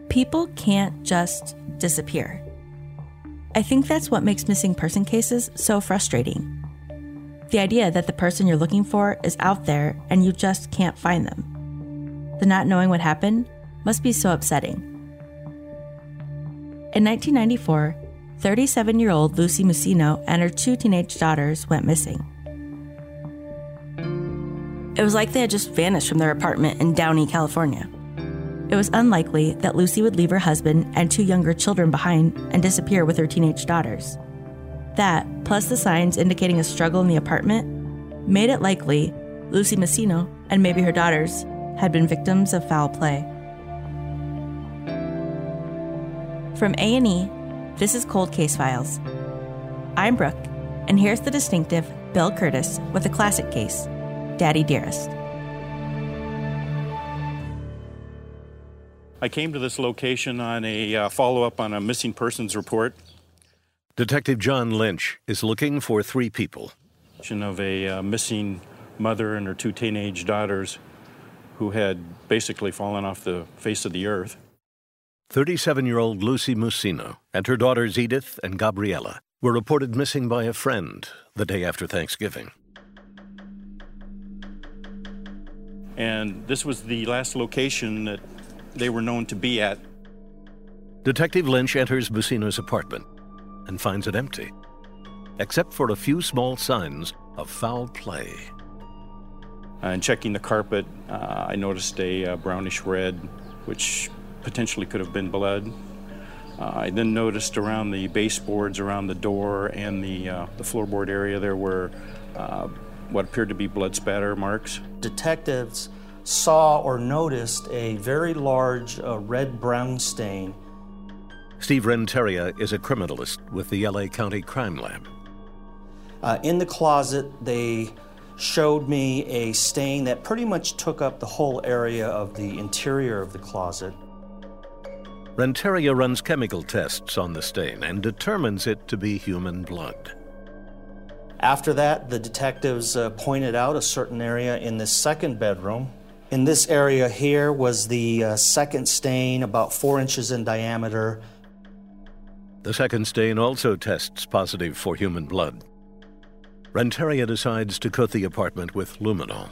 People can't just disappear. I think that's what makes missing person cases so frustrating. The idea that the person you're looking for is out there and you just can't find them. The not knowing what happened must be so upsetting. In 1994, 37-year-old Lucy Musino and her 2 teenage daughters went missing. It was like they had just vanished from their apartment in Downey, California. It was unlikely that Lucy would leave her husband and 2 younger children behind and disappear with her teenage daughters. That, plus the signs indicating a struggle in the apartment, made it likely Lucy Musino and maybe her daughters had been victims of foul play. From A&E, this is Cold Case Files. I'm Brooke, and here's the distinctive Bill Curtis with a classic case, Daddy Dearest. I came to this location on a follow-up on a missing persons report. Detective John Lynch is looking for 3 people. Of a missing mother and her 2 teenage daughters who had basically fallen off the face of the earth. 37-year-old Lucy Musino and her daughters Edith and Gabriella were reported missing by a friend the day after Thanksgiving. And this was the last location that they were known to be at. Detective Lynch enters Musino's apartment and finds it empty, except for a few small signs of foul play. And checking the carpet, I noticed a brownish red, which potentially could have been blood. I then noticed around the baseboards, around the door and the floorboard area, there were what appeared to be blood spatter marks. Detectives saw or noticed a very large red-brown stain. Steve Renteria is a criminalist with the LA County Crime Lab. In the closet, they showed me a stain that pretty much took up the whole area of the interior of the closet. Renteria runs chemical tests on the stain and determines it to be human blood. After that, the detectives pointed out a certain area in the second bedroom. In this area here was the second stain, about 4 inches in diameter. The second stain also tests positive for human blood. Renteria decides to coat the apartment with luminol.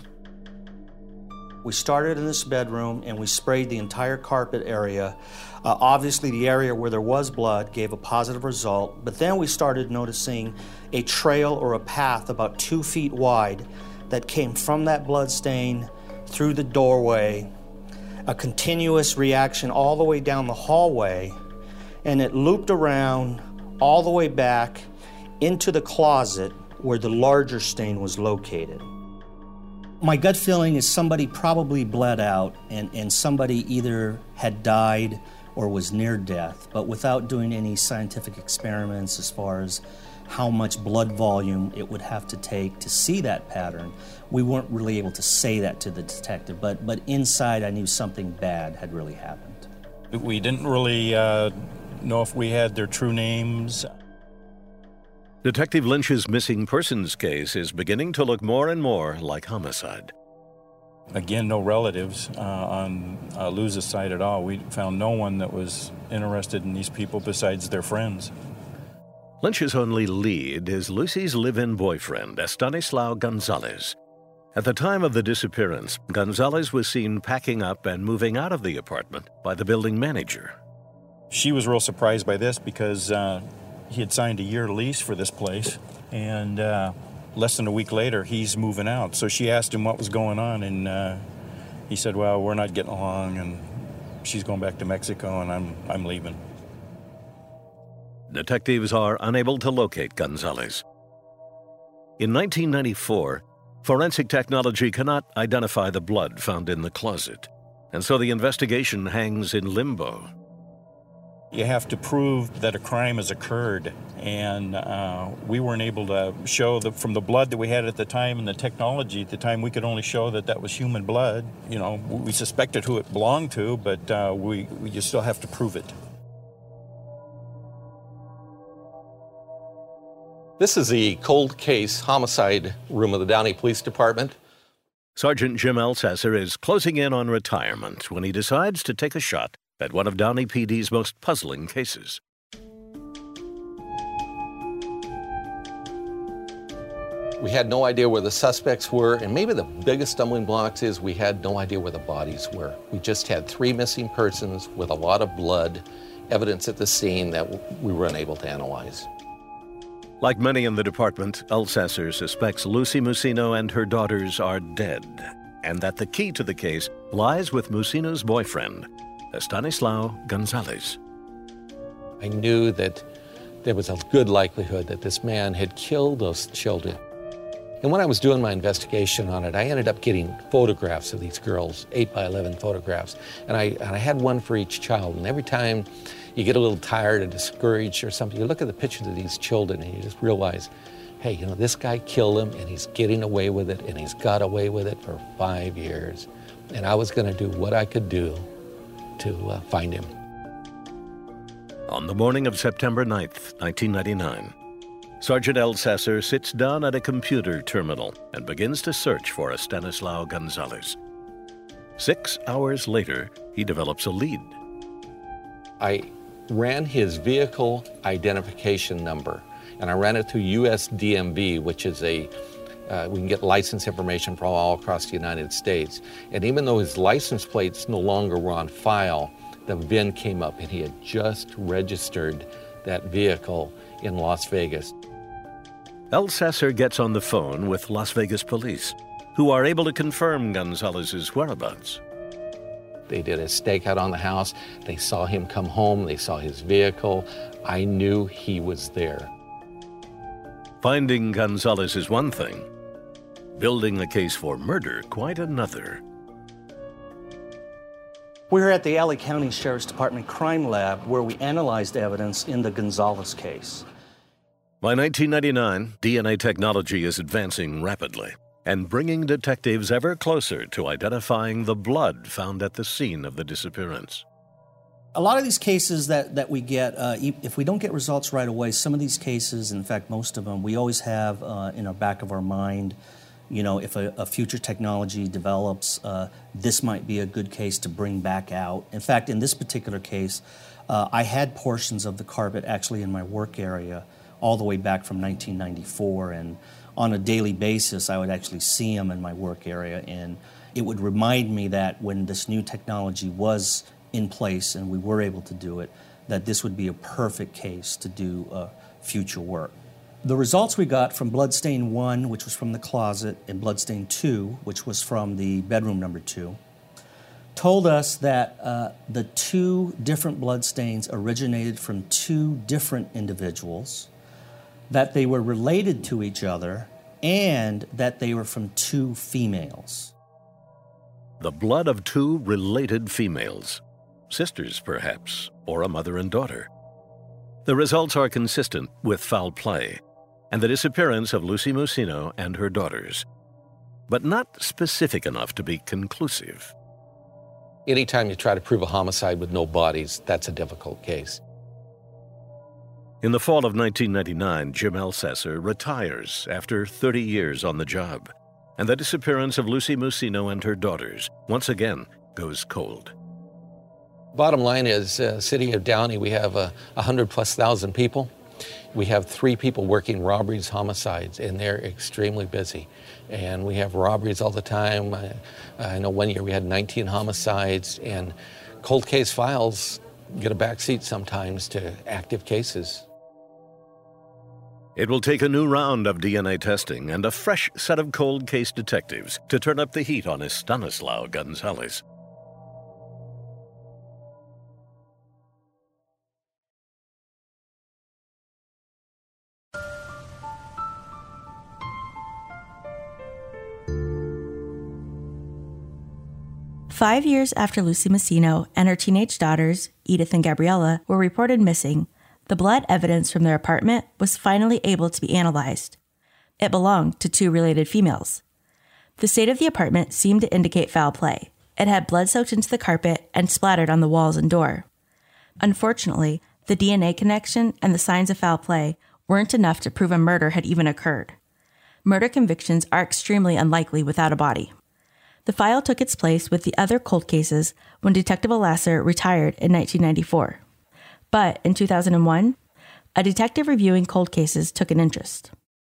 We started in this bedroom and we sprayed the entire carpet area. Obviously, the area where there was blood gave a positive result, but then we started noticing a trail or a path about 2 feet wide that came from that blood stain through the doorway, a continuous reaction all the way down the hallway, and it looped around all the way back into the closet where the larger stain was located. My gut feeling is somebody probably bled out and somebody either had died or was near death, but without doing any scientific experiments as far as how much blood volume it would have to take to see that pattern, we weren't really able to say that to the detective, but inside I knew something bad had really happened. We didn't really know if we had their true names. Detective Lynch's missing persons case is beginning to look more and more like homicide. Again, no relatives on Luz's side at all. We found no one that was interested in these people besides their friends. Lynch's only lead is Lucy's live-in boyfriend, Estanislao Gonzalez. At the time of the disappearance, Gonzalez was seen packing up and moving out of the apartment by the building manager. She was real surprised by this because he had signed a year lease for this place, and less than a week later, he's moving out. So she asked him what was going on, and he said, well, we're not getting along, and she's going back to Mexico, and I'm leaving. Detectives are unable to locate Gonzalez. In 1994, forensic technology cannot identify the blood found in the closet, and so the investigation hangs in limbo. You have to prove that a crime has occurred, and we weren't able to show that from the blood that we had at the time and the technology at the time, we could only show that that was human blood. You know, we suspected who it belonged to, but you still have to prove it. This is the cold case homicide room of the Downey Police Department. Sergeant Jim Elsesser is closing in on retirement when he decides to take a shot at one of Downey PD's most puzzling cases. We had no idea where the suspects were, and maybe the biggest stumbling blocks is we had no idea where the bodies were. We just had 3 missing persons with a lot of blood, evidence at the scene that we were unable to analyze. Like many in the department, Elsesser suspects Lucy Musino and her daughters are dead, and that the key to the case lies with Musino's boyfriend, Estanislao Gonzalez. I knew that there was a good likelihood that this man had killed those children. And when I was doing my investigation on it, I ended up getting photographs of these girls, 8x11 photographs. And I had one for each child. And every time you get a little tired or discouraged or something, you look at the pictures of these children and you just realize, hey, you know, this guy killed them and he's getting away with it, and he's got away with it for 5 years. And I was going to do what I could do to find him. On the morning of September 9th, 1999, Sergeant Elsesser sits down at a computer terminal and begins to search for Estanislao Gonzalez. 6 hours later, he develops a lead. I ran his vehicle identification number, and I ran it through USDMV, which is we can get license information from all across the United States. And even though his license plates no longer were on file, the VIN came up, and he had just registered that vehicle in Las Vegas. Elsesser gets on the phone with Las Vegas police, who are able to confirm Gonzalez's whereabouts. They did a stakeout on the house. They saw him come home. They saw his vehicle. I knew he was there. Finding Gonzalez is one thing. Building a case for murder, quite another. We're at the LA County Sheriff's Department Crime Lab, where we analyzed evidence in the Gonzalez case. By 1999, DNA technology is advancing rapidly and bringing detectives ever closer to identifying the blood found at the scene of the disappearance. A lot of these cases that we get, if we don't get results right away, some of these cases, in fact most of them, we always have in the back of our mind, you know, if a future technology develops, this might be a good case to bring back out. In fact, in this particular case, I had portions of the carpet actually in my work area all the way back from 1994, and on a daily basis I would actually see them in my work area, and it would remind me that when this new technology was in place and we were able to do it, that this would be a perfect case to do future work. The results we got from bloodstain 1, which was from the closet, and bloodstain 2, which was from the bedroom number 2, told us that the 2 different bloodstains originated from 2 different individuals, that they were related to each other, and that they were from 2 females. The blood of 2 related females. Sisters, perhaps, or a mother and daughter. The results are consistent with foul play and the disappearance of Lucy Musino and her daughters, but not specific enough to be conclusive. Anytime you try to prove a homicide with no bodies, that's a difficult case. In the fall of 1999, Jim Elsesser retires after 30 years on the job, and the disappearance of Lucy Musino and her daughters once again goes cold. Bottom line is, City of Downey, we have 100,000+ people. We have 3 people working robberies, homicides, and they're extremely busy. And we have robberies all the time. I know one year we had 19 homicides, and cold case files get a backseat sometimes to active cases. It will take a new round of DNA testing and a fresh set of cold case detectives to turn up the heat on Estanislao Gonzalez. Five years after Lucy Musino and her teenage daughters, Edith and Gabriella, were reported missing, the blood evidence from their apartment was finally able to be analyzed. It belonged to 2 related females. The state of the apartment seemed to indicate foul play. It had blood soaked into the carpet and splattered on the walls and door. Unfortunately, the DNA connection and the signs of foul play weren't enough to prove a murder had even occurred. Murder convictions are extremely unlikely without a body. The file took its place with the other cold cases when Detective Alasser retired in 1994. But in 2001, a detective reviewing cold cases took an interest.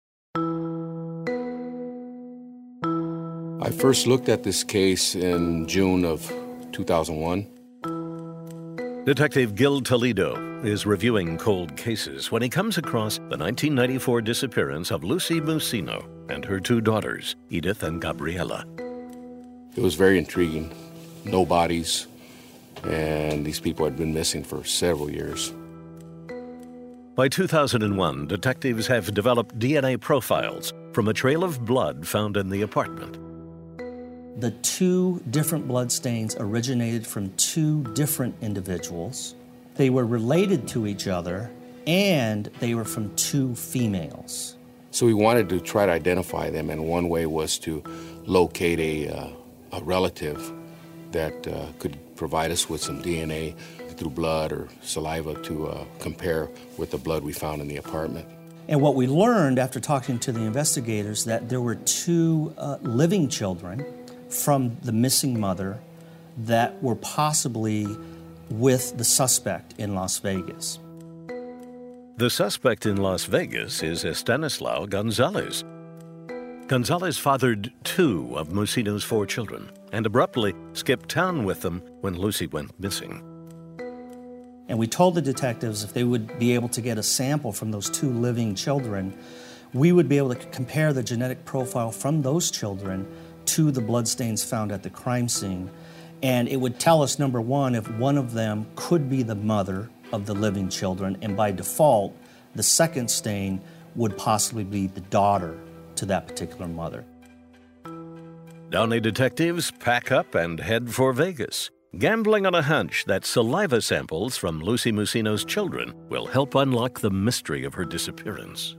I first looked at this case in June of 2001. Detective Gil Toledo is reviewing cold cases when he comes across the 1994 disappearance of Lucy Musino and her two daughters, Edith and Gabriela. It was very intriguing. No bodies, and these people had been missing for several years. By 2001, detectives have developed DNA profiles from a trail of blood found in the apartment. The two different blood stains originated from two different individuals. They were related to each other, and they were from two females. So we wanted to try to identify them, and one way was to locate a relative that could provide us with some DNA through blood or saliva to compare with the blood we found in the apartment. And what we learned after talking to the investigators, that there were two living children from the missing mother that were possibly with the suspect in Las Vegas. The suspect in Las Vegas is Estanislao Gonzalez. Gonzalez fathered two of Musino's four children and abruptly skipped town with them when Lucy went missing. And we told the detectives if they would be able to get a sample from those two living children, we would be able to compare the genetic profile from those children to the bloodstains found at the crime scene. And it would tell us, number one, if one of them could be the mother of the living children, and by default, the second stain would possibly be the daughter to that particular mother. Downey detectives pack up and head for Vegas, gambling on a hunch that saliva samples from Lucy Musino's children will help unlock the mystery of her disappearance.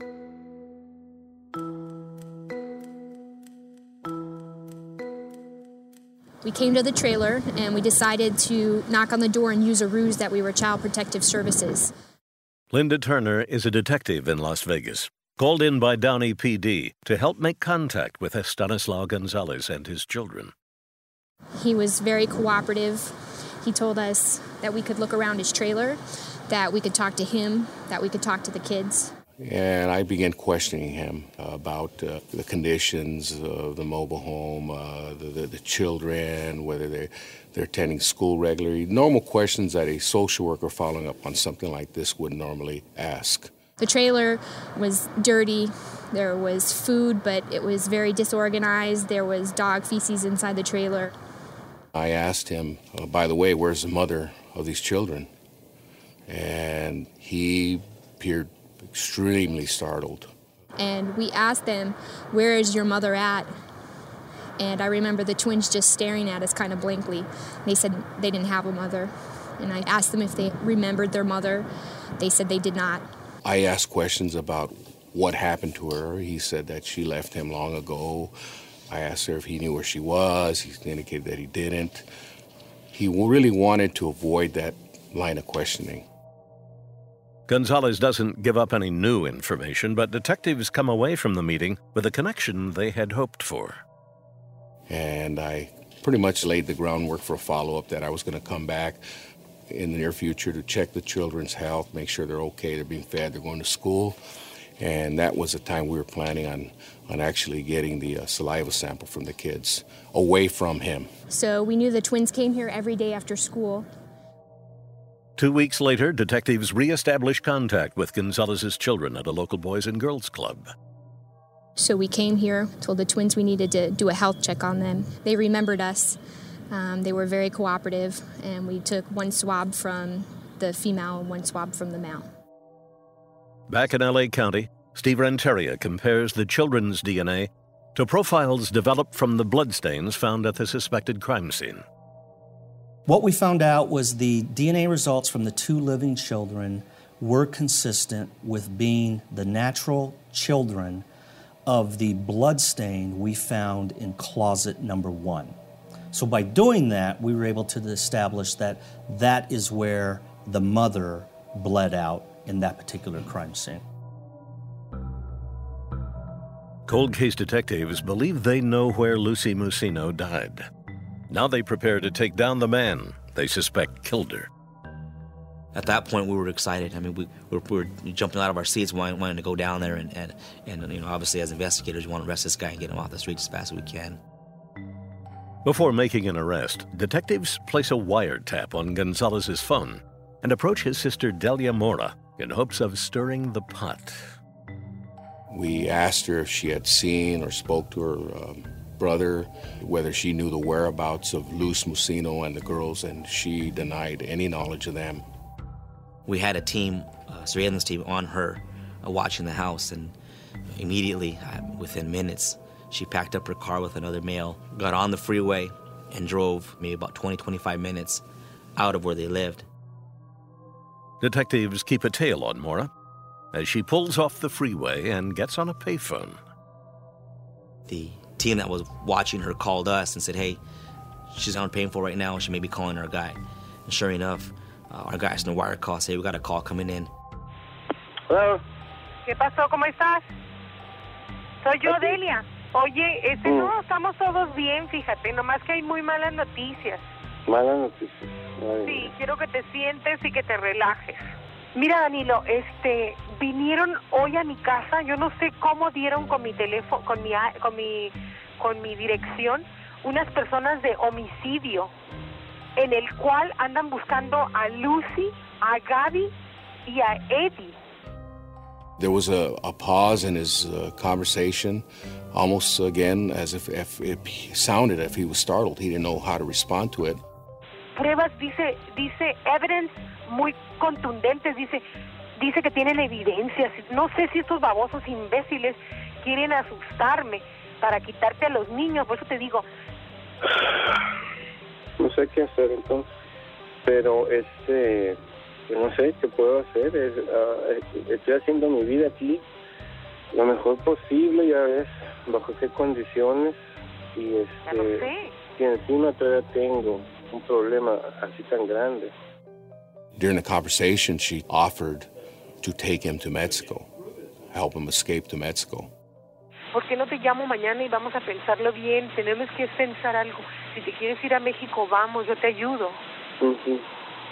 We came to the trailer and we decided to knock on the door and use a ruse that we were Child Protective Services. Linda Turner is a detective in Las Vegas, called in by Downey PD to help make contact with Estanislao Gonzalez and his children. He was very cooperative. He told us that we could look around his trailer, that we could talk to him, that we could talk to the kids. And I began questioning him about the conditions of the mobile home, the children, whether they're attending school regularly. Normal questions that a social worker following up on something like this would normally ask. The trailer was dirty. There was food, but it was very disorganized. There was dog feces inside the trailer. I asked him, by the way, where's the mother of these children? And he appeared extremely startled. And we asked them, where is your mother at? And I remember the twins just staring at us kind of blankly. They said they didn't have a mother. And I asked them if they remembered their mother. They said they did not. I asked questions about what happened to her. He said that she left him long ago. I asked her if he knew where she was. He indicated that he didn't. He really wanted to avoid that line of questioning. Gonzalez doesn't give up any new information, but detectives come away from the meeting with a connection they had hoped for. And I pretty much laid the groundwork for a follow-up that I was going to come back in the near future to check the children's health, make sure they're okay, they're being fed, they're going to school. And that was the time we were planning on actually getting the saliva sample from the kids away from him. So we knew the twins came here every day after school. 2 weeks later, detectives reestablished contact with Gonzalez's children at a local Boys and Girls Club. So we came here, told the twins we needed to do a health check on them. They remembered us. They were very cooperative, and we took one swab from the female and one swab from the male. Back in L.A. County, Steve Renteria compares the children's DNA to profiles developed from the bloodstains found at the suspected crime scene. What we found out was the DNA results from the two living children were consistent with being the natural children of the blood stain we found in closet number 1. So by doing that, we were able to establish that that is where the mother bled out in that particular crime scene. Cold case detectives believe they know where Lucy Musino died. Now they prepare to take down the man they suspect killed her. At that point, we were excited. I mean, we were jumping out of our seats, wanting to go down there, and you know, obviously as investigators, we want to arrest this guy and get him off the street as fast as we can. Before making an arrest, detectives place a wiretap on Gonzalez's phone and approach his sister Delia Mora in hopes of stirring the pot. We asked her if she had seen or spoke to her brother, whether she knew the whereabouts of Luz Musino and the girls, and she denied any knowledge of them. We had a team, surveillance team, on her watching the house, and immediately, within minutes, she packed up her car with another male, got on the freeway, and drove maybe about 20-25 minutes out of where they lived. Detectives keep a tail on Mora as she pulls off the freeway and gets on a payphone. The team that was watching her called us and said, hey, she's on payphone right now, she may be calling our guy. And sure enough, our guys in the wire call say, we got a call coming in. Hello. ¿Qué pasó? ¿Cómo estás? Soy yo, Delia. Oye, no, estamos todos bien, fíjate, nomás que hay muy malas noticias. Malas noticias. Sí, quiero que te sientes y que te relajes. Mira, Danilo, vinieron hoy a mi casa, yo no sé cómo dieron con mi teléfono, con mi dirección, unas personas de homicidio, en el cual andan buscando a Lucy, a Gaby y a Eddie. There was a pause in his conversation, almost again as if it sounded if he was startled. He didn't know how to respond to it. Pruebas, dice evidence muy contundentes, dice que tienen evidencias. No sé si estos babosos imbéciles quieren asustarme para quitarte a los niños, por eso te digo. No sé qué hacer entonces, pero no sé qué puedo hacer. Estoy haciendo mi vida aquí lo mejor posible, ya ves bajo qué condiciones, y Ya lo sé. y encima todavía tengo un problema así tan grande. During the conversation, she offered to take him to Mexico, help him escape to Mexico. ¿Por qué no te llamo mañana y vamos a pensarlo bien? Tenemos que pensar algo. Si te quieres ir a México, vamos, yo te ayudo. Uh-huh.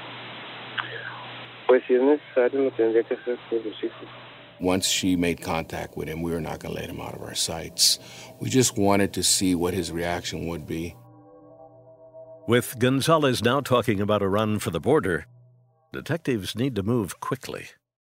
Pues si es necesario, lo tendría que hacer por los hijos. Once she made contact with him, we were not going to let him out of our sights. We just wanted to see what his reaction would be. With Gonzalez now talking about a run for the border, detectives need to move quickly.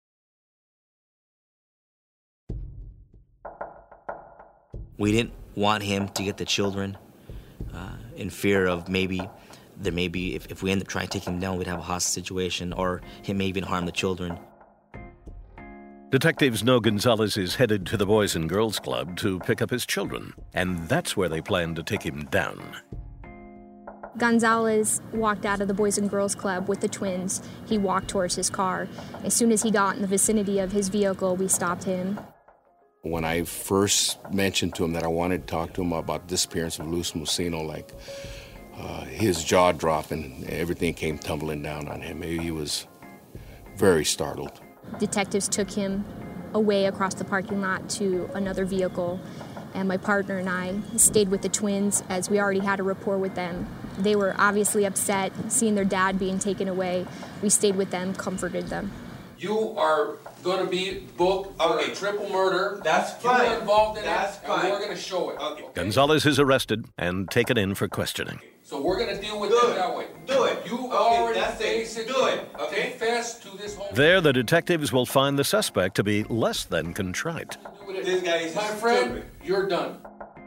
We didn't want him to get the children in fear of if we end up trying to take him down, we'd have a hostage situation, or he may even harm the children. Detectives know Gonzalez is headed to the Boys and Girls Club to pick up his children, and that's where they plan to take him down. Gonzalez walked out of the Boys and Girls Club with the twins. He walked towards his car. As soon as he got in the vicinity of his vehicle, we stopped him. When I first mentioned to him that I wanted to talk to him about the disappearance of Luz Musino, his jaw dropped and everything came tumbling down on him. He was very startled. Detectives took him away across the parking lot to another vehicle, and my partner and I stayed with the twins as we already had a rapport with them. They were obviously upset seeing their dad being taken away. We stayed with them, comforted them. You are going to be booked for a triple murder. That's fine. You were involved in That's it, fine. and we're going to show it. Okay. Gonzalez is arrested and taken in for questioning. So we're going to deal with Do it it. that way. Do it. You Okay, already that's it. basically Do it. Okay. confessed to this whole There, the detectives will find the suspect to be less than contrite. This guy is My friend, stupid. you're done.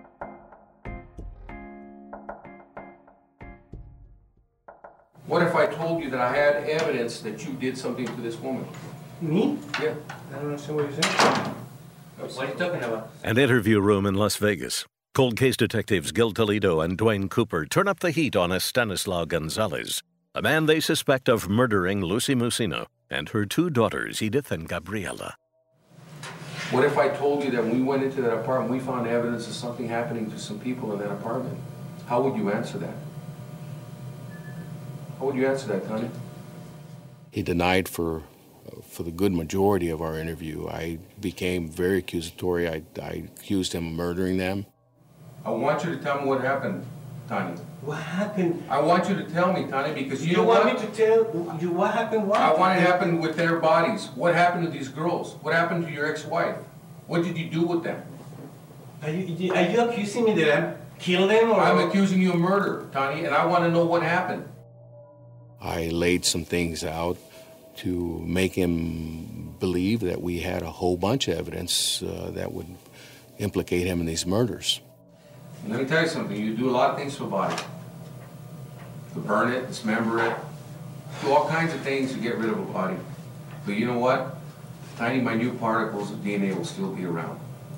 What if I told you that I had evidence that you did something to this woman? Me? Yeah. I don't understand what you're saying. What are you talking about? An interview room in Las Vegas. Cold case detectives Gil Toledo and Dwayne Cooper turn up the heat on Estanislao Gonzalez, a man they suspect of murdering Lucy Musino and her two daughters, Edith and Gabriela. What if I told you that when we went into that apartment, we found evidence of something happening to some people in that apartment? How would you answer that? How would you answer that, Tony? He denied for for the good majority of our interview, I became very accusatory. I accused him of murdering them. I want you to tell me what happened, Tani. What happened? I want you to tell me, Tani, because you want me to tell you what happened? What? I want it to happen with their bodies. What happened to these girls? What happened to your ex-wife? What did you do with them? Are you accusing me that I killed them? Or? I'm accusing you of murder, Tani, and I want to know what happened. I laid some things out to make him believe that we had a whole bunch of evidence that would implicate him in these murders. And let me tell you something, you do a lot of things to a body. To burn it, dismember it, do all kinds of things to get rid of a body. But you know what? Tiny minute particles of DNA will still be around.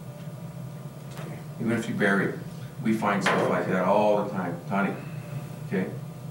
Even if you bury it. We find stuff like that all the time. Tani, okay?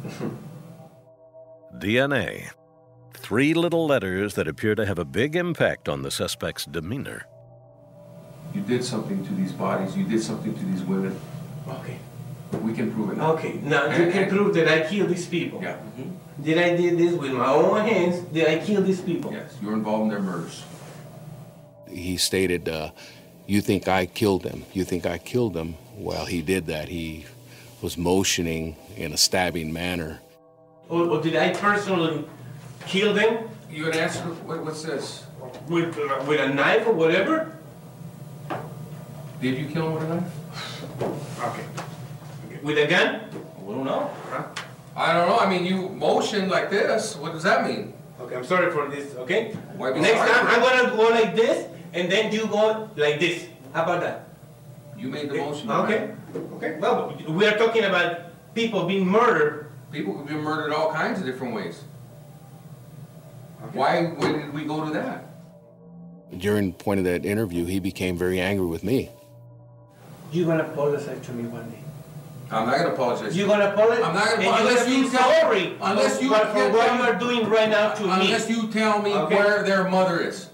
DNA. 3 little letters that appear to have a big impact on the suspect's demeanor. You did something to these bodies. You did something to these women. Okay. We can prove it now. Okay, now you can prove that I killed these people. Yeah. Did I did this with my own hands? Did I kill these people? Yes, you were involved in their murders. He stated, you think I killed them. You think I killed them. Well, he did that. He was motioning in a stabbing manner. Or did I personally kill them? You would answer, what's this? With a knife or whatever? Did you kill him with a knife? Okay. With a gun? We don't know. Huh? I don't know. I mean, you motioned like this. What does that mean? Okay, I'm sorry for this, okay? Next time, I'm going to go like this, and then you go like this. How about that? You made the motion. Okay. Right? Okay. Well, we are talking about people being murdered. People could be murdered all kinds of different ways. Okay. Why did we go to that? During the point of that interview, he became very angry with me. You're going to apologize to me one day. I'm not going to apologize. You're going to apologize? I'm not going to apologize. Unless you sorry. Unless you for what you are doing right now to me. Unless you tell me where their mother is.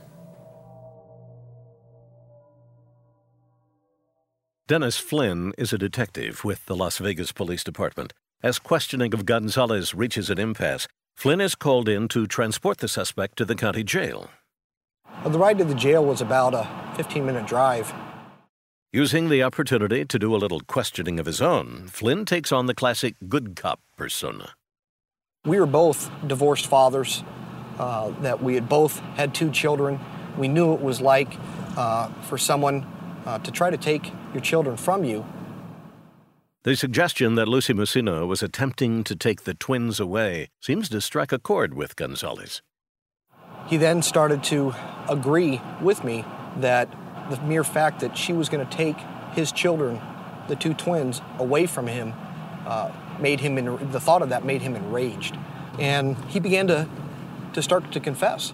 Dennis Flynn is a detective with the Las Vegas Police Department. As questioning of Gonzalez reaches an impasse, Flynn is called in to transport the suspect to the county jail. The ride to the jail was about a 15-minute drive. Using the opportunity to do a little questioning of his own, Flynn takes on the classic good cop persona. We were both divorced fathers, that we had both had 2 children. We knew what it was like for someone to try to take your children from you. The suggestion that Lucy Mussino was attempting to take the twins away seems to strike a chord with Gonzalez. He then started to agree with me that the mere fact that she was going to take his children, the 2 twins, away from him, the thought of that made him enraged. And he began to start to confess.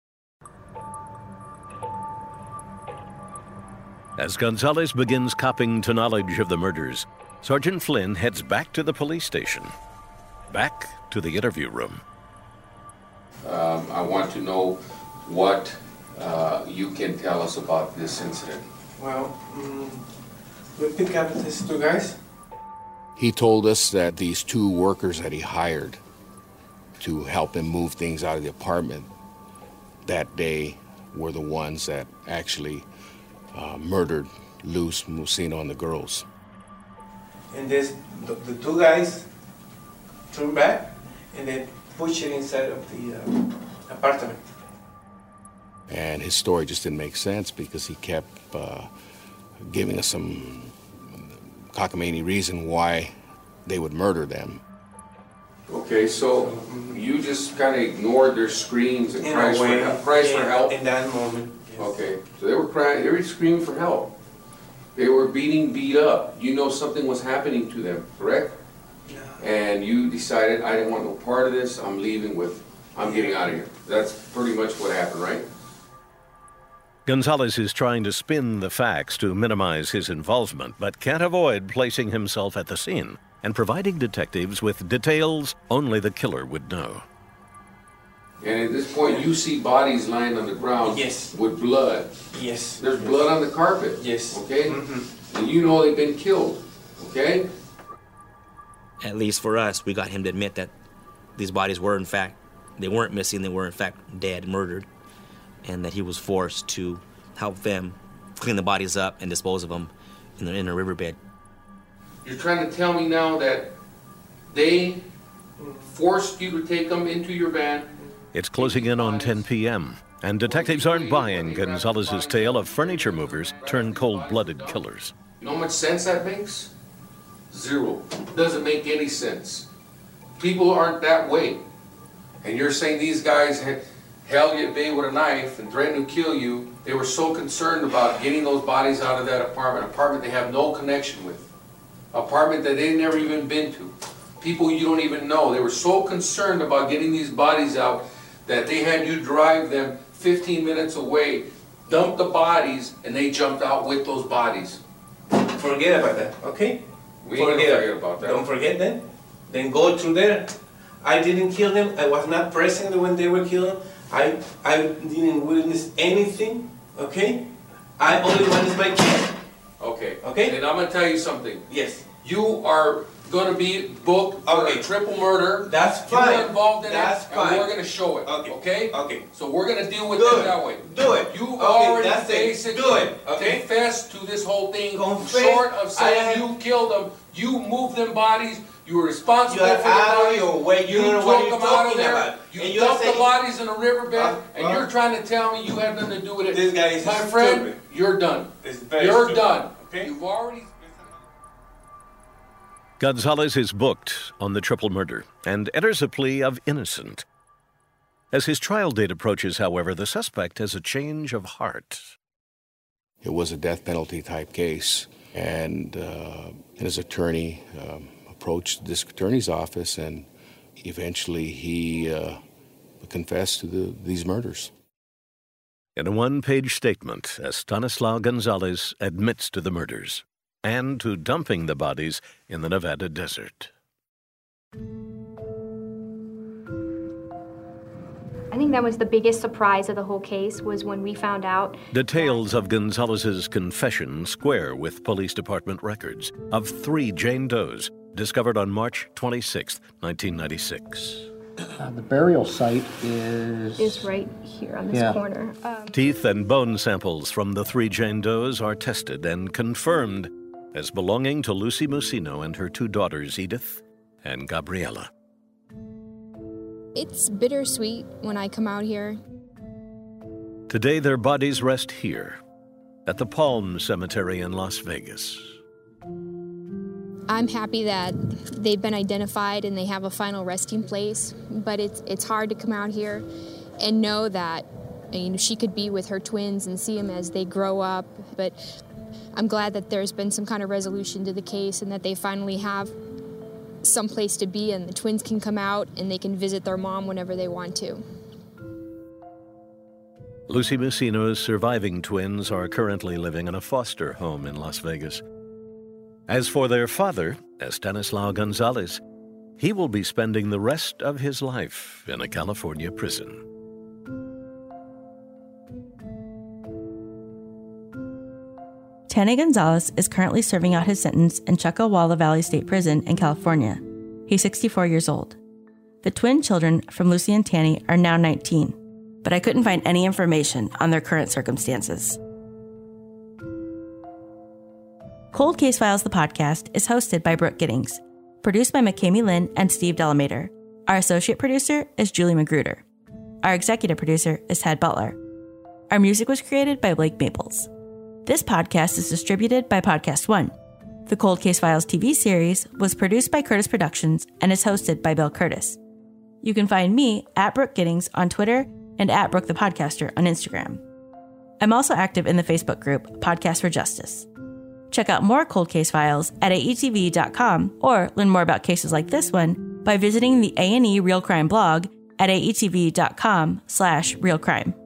As Gonzalez begins copping to knowledge of the murders, Sergeant Flynn heads back to the police station, back to the interview room. I want to know what you can tell us about this incident. Well, we pick up these 2 guys. He told us that these 2 workers that he hired to help him move things out of the apartment that day were the ones that actually murdered Luz Mussino and the girls. And the 2 guys turned back and then pushed it inside of the apartment. And his story just didn't make sense because he kept giving us some cockamamie reason why they would murder them. Okay, so you just kind of ignored their screams and cries for help? In that moment. Yes. Okay, so they were crying, they were screaming for help. They were beat up. You know something was happening to them, correct? Yeah. And you decided, I didn't want no part of this, I'm getting out of here. That's pretty much what happened, right? Gonzalez is trying to spin the facts to minimize his involvement, but can't avoid placing himself at the scene and providing detectives with details only the killer would know. And at this point, you see bodies lying on the ground with blood. Yes. There's blood on the carpet. Yes. Okay? Mm-hmm. And you know they've been killed. Okay? At least for us, we got him to admit that these bodies were, in fact, they weren't missing, they were, in fact, dead, murdered. and that he was forced to help them clean the bodies up and dispose of them in a riverbed. You're trying to tell me now that they forced you to take them into your van? It's closing in on 10 p.m., and detectives aren't buying Gonzalez's tale of furniture movers turned cold-blooded killers. You know how much sense that makes? Zero. Doesn't make any sense. People aren't that way. And you're saying these guys held you at bay with a knife and threatened to kill you. They were so concerned about getting those bodies out of that apartment they have no connection with. Apartment that they've never even been to. People you don't even know. They were so concerned about getting these bodies out that they had you drive them 15 minutes away, dump the bodies, and they jumped out with those bodies. Forget about that, okay? We ain't gonna forget about that. Don't forget that. Then go through there. I didn't kill them. I was not present when they were killed. I didn't witness anything, okay? I only witnessed my kid. Okay. Okay? And I'm gonna tell you something. Yes. You are gonna be booked for a triple murder. That's fine. You're involved in That's it, fine. and we're gonna show it. Okay? Okay. So we're gonna deal with Do it it. that way. Do it. You Okay, already that's it. basically Do it. Okay? confessed to this whole thing. Confess. Short of saying I- you killed them, you moved them bodies. You were responsible You're for the out of bodies. your way. You don't know took what you're them out of talking there. about. You And you're dumped the saying- bodies in a riverbed, and you're trying to tell me you had nothing to do with it. This guy is My friend, stupid. you're done. It's very You're stupid. done. Okay? You've already... Gonzalez is booked on the triple murder and enters a plea of innocent. As his trial date approaches, however, the suspect has a change of heart. It was a death penalty type case, and his attorney approached the district attorney's office, and eventually he confessed to these murders. In a one-page statement, Estanislao Gonzalez admits to the murders and to dumping the bodies in the Nevada desert. I think that was the biggest surprise of the whole case was when we found out. Details of Gonzalez's confession square with police department records of 3 Jane Does discovered on March 26, 1996. The burial site Is right here on this corner. Teeth and bone samples from the 3 Jane Does are tested and confirmed as belonging to Lucy Musino and her 2 daughters, Edith and Gabriela. It's bittersweet when I come out here. Today, their bodies rest here at the Palm Cemetery in Las Vegas. I'm happy that they've been identified and they have a final resting place, but it's hard to come out here and know that she could be with her twins and see them as they grow up. But I'm glad that there's been some kind of resolution to the case and that they finally have some place to be and the twins can come out and they can visit their mom whenever they want to. Lucy Musino's surviving twins are currently living in a foster home in Las Vegas. As for their father, Estanislao Gonzalez, he will be spending the rest of his life in a California prison. Tanny Gonzalez is currently serving out his sentence in Chuckawalla Valley State Prison in California. He's 64 years old. The twin children from Lucy and Tanny are now 19, but I couldn't find any information on their current circumstances. Cold Case Files, the podcast, is hosted by Brooke Giddings, produced by McKamey Lynn and Steve Delamater. Our associate producer is Julie Magruder. Our executive producer is Ted Butler. Our music was created by Blake Maples. This podcast is distributed by Podcast One. The Cold Case Files TV series was produced by Curtis Productions and is hosted by Bill Curtis. You can find me at Brooke Giddings on Twitter and at Brooke the Podcaster on Instagram. I'm also active in the Facebook group Podcast for Justice. Check out more Cold Case Files at aetv.com or learn more about cases like this one by visiting the A&E Real Crime blog at aetv.com/realcrime.